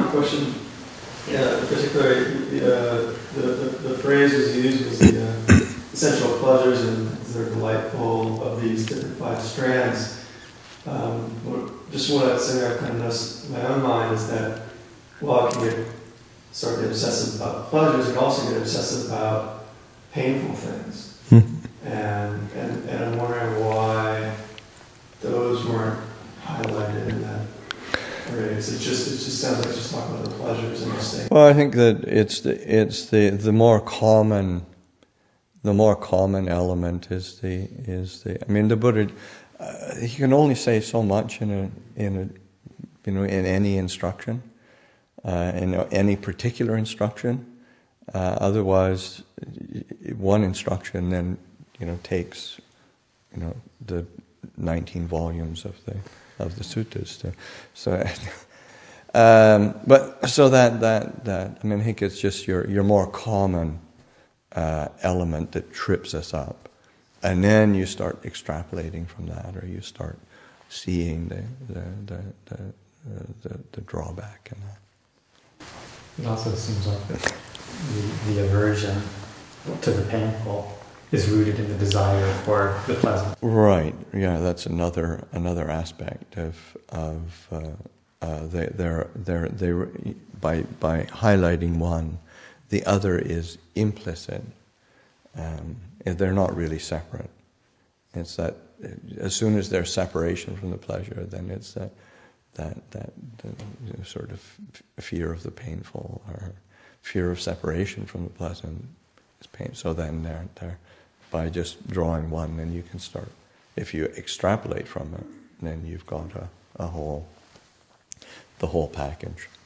question. Yeah, particularly the phrase was used was the essential pleasures and they're delightful of these different five strands. Just what I'd say I kind of noticed in my own mind is that while I can start to get obsessive about pleasures, I can also get obsessive about painful things. And I'm wondering why those weren't highlighted in that phrase. It just sounds like it's just talking about the pleasures and the state. Well, I think that it's the more common element is the. I mean, the Buddha, he can only say so much in any instruction, in any particular instruction. Otherwise, one instruction then takes the 19 volumes of the suttas. I mean, I think it's just your more common element that trips us up, and then you start extrapolating from that, or you start seeing the drawback in that. It also seems like the aversion to the painful is rooted in the desire for the pleasant. Right. Yeah, that's another aspect of by highlighting one, the other is implicit. They're not really separate. It's that as soon as there's separation from the pleasure, then it's that sort of fear of the painful or fear of separation from the pleasant is pain. So then they're by just drawing one, then you can start. If you extrapolate from it, then you've got the whole package.